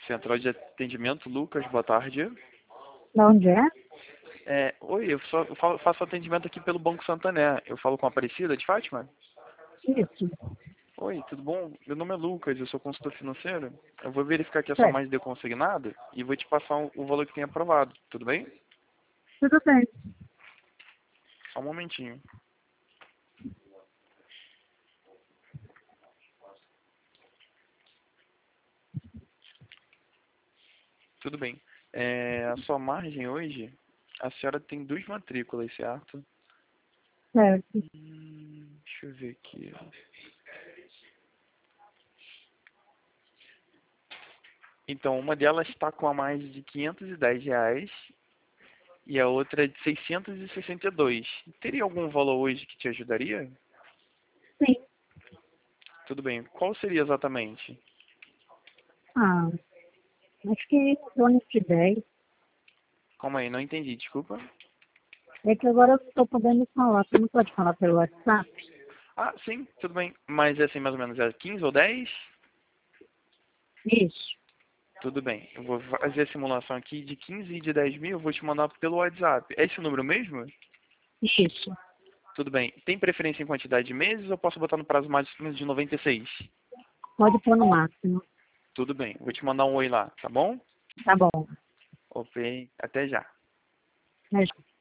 Central de atendimento, Lucas, boa tarde. De onde é? Oi, faço atendimento aqui pelo Banco Santander. Eu falo com a Aparecida de Fátima? Isso. Oi, tudo bom? Meu nome é Lucas, eu sou consultor financeiro. Eu vou verificar aqui a sua Certo. margem de consignado e vou te passar o valor que tem aprovado, tudo bem? Tudo bem. Só um momentinho. Tudo bem. A sua margem hoje, a senhora tem 2 matrículas, certo? Certo. Deixa eu ver aqui. Então, uma delas está com a margem de R$ 510 e a outra é de 662. Teria algum valor hoje que te ajudaria? Sim. Tudo bem. Qual seria exatamente? Ah, acho que em torno de 10. Calma aí, não entendi, desculpa. É que agora eu não estou podendo falar. Você não pode falar pelo WhatsApp? Ah, sim, tudo bem. Mas assim, mais ou menos, é 15 ou 10? Isso. Tudo bem. Eu vou fazer a simulação aqui de 15 e de 10 mil, eu vou te mandar pelo WhatsApp. É esse o número mesmo? Isso. Tudo bem. Tem preferência em quantidade de meses ou posso botar no prazo máximo de 96? Pode pôr no máximo. Tudo bem. Vou te mandar um oi lá, tá bom? Tá bom. Ok, até já. Mas